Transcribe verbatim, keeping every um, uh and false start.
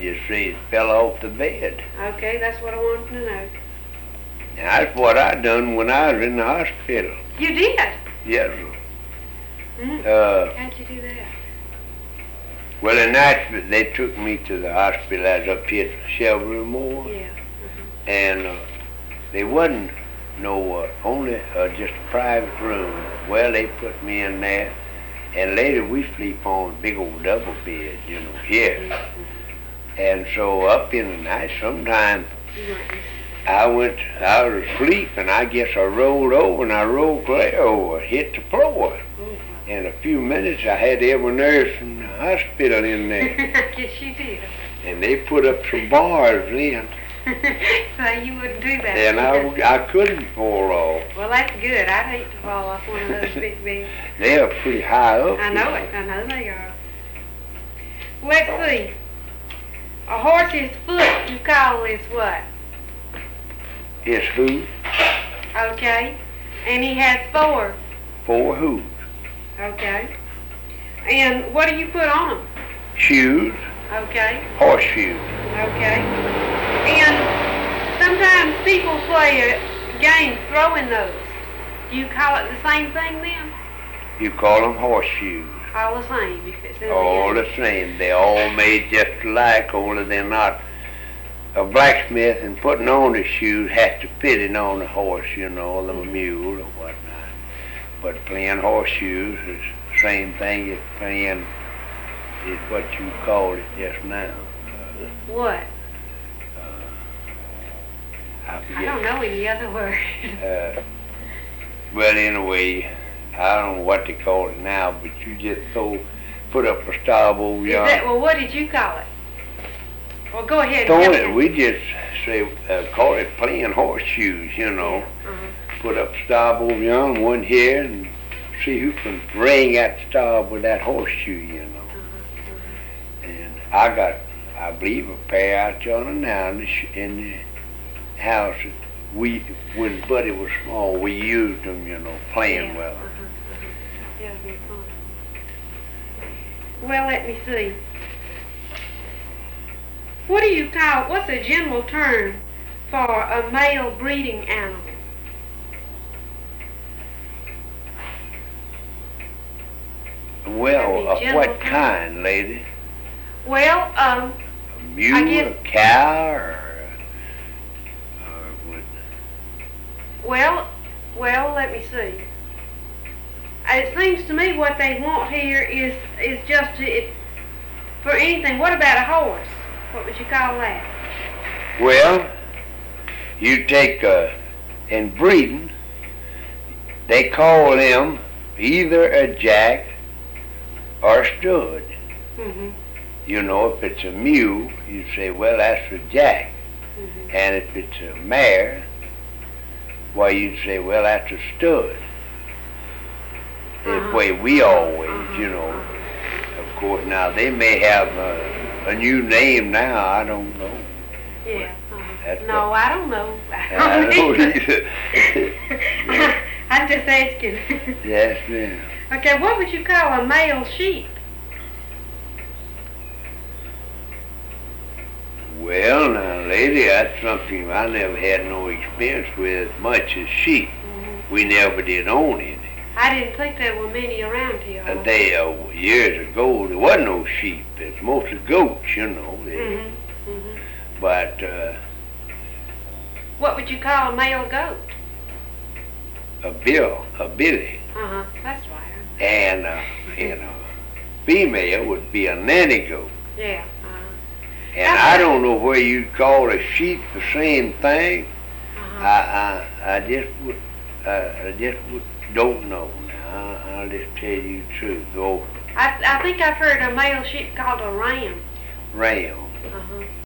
just say it fell off the bed. Okay, that's what I wanted to know. And that's what I done when I was in the hospital. You did? Yes, sir. Mm. Uh, How'd you do that? well, in Nashville, they took me to the hospital. I was up here at Shelby Moore. Yeah. Uh-huh. And uh, they wasn't no, uh, only uh, just a private room. Well, they put me in there. And later we sleep on big old double beds, you know, here. Mm-hmm. And so up in the night, sometime Mm-hmm. I went, I was asleep, and I guess I rolled over, and I rolled clear over, hit the floor. Mm-hmm. In a few minutes, I had every nurse in the hospital in there. Yes, you did. And they put up some bars then. So you wouldn't do that. And I, I couldn't fall off. Well, that's good. I'd hate to fall off one of those big beds. They are pretty high up. I know it. I know they are. Let's see. A horse's foot, you call this what? It's who? Okay. And he has four. Four hooves. Okay. And what do you put on them? Shoes. Okay. Horseshoes. Okay. And sometimes people play a game throwing those. Do you call it the same thing then? You call them horseshoes. All the same, if it's in All the the same. They're all made just alike, only they're not. A blacksmith and putting on the shoes has to fit it on the horse, you know, the mule or whatnot. But playing horseshoes is the same thing as playing is what you called it just now. Uh, What? uh, I I forget. don't know any other word. Uh, well, anyway, I don't know what they call it now, but you just throw, put up a starboard Is yarn. that, well, what did you call it? Well, go ahead. Throw tell it, me. we just say, uh, call it playing horseshoes, you know. Yeah, uh-huh. Put up starboard yarn, one here, and see who can ring at the starboard with that horseshoe, you know. Uh-huh. Uh-huh. And I got, I believe, a pair out yonder now in the, sh- in the house. We, when Buddy was small, we used them, you know, playing Yeah, well. uh-huh, uh-huh. Yeah, it'd be fun. Well, let me see. What do you call, what's a general term for a male breeding animal? Well, That'd be of what general kind, lady? Well, um, A mule, I guess- a cow, or, or what? well, well, let me see. It seems to me what they want here is is just it, for anything. What about a horse? What would you call that? Well, you take, uh, in breeding, they call them either a jack or a stud. Mm-hmm. You know, if it's a mule, you say, well, that's a jack. Mm-hmm. And if it's a mare, why, you'd say, well, that's a stud. The Uh-huh. way we always, Uh-huh. you know. Of course, now, they may have a, a new name now, I don't know. Yeah. Uh-huh. That's No, what- I don't know. I I don't don't either. either. I'm just asking. Yes, ma'am. Okay, what would you call a male sheep? Well, now, lady, that's something I never had no experience with much as sheep. Mm-hmm. We never did own any. I didn't think there were many around here. Uh, they, uh, years ago, there wasn't no sheep. It's mostly goats, you know. They- Mm-hmm. Mm-hmm. But, uh, What would you call a male goat? a bill, a billy, Uh-huh, that's right. and, uh, and a female would be a nanny goat. Yeah. Uh-huh. And I don't know where you'd call a sheep the same thing. Uh-huh. I, I, I just would, uh, I just would, don't know now. I, I'll just tell you the truth. Oh, I, I think I've heard a male sheep called a ram. ram. Uh-huh.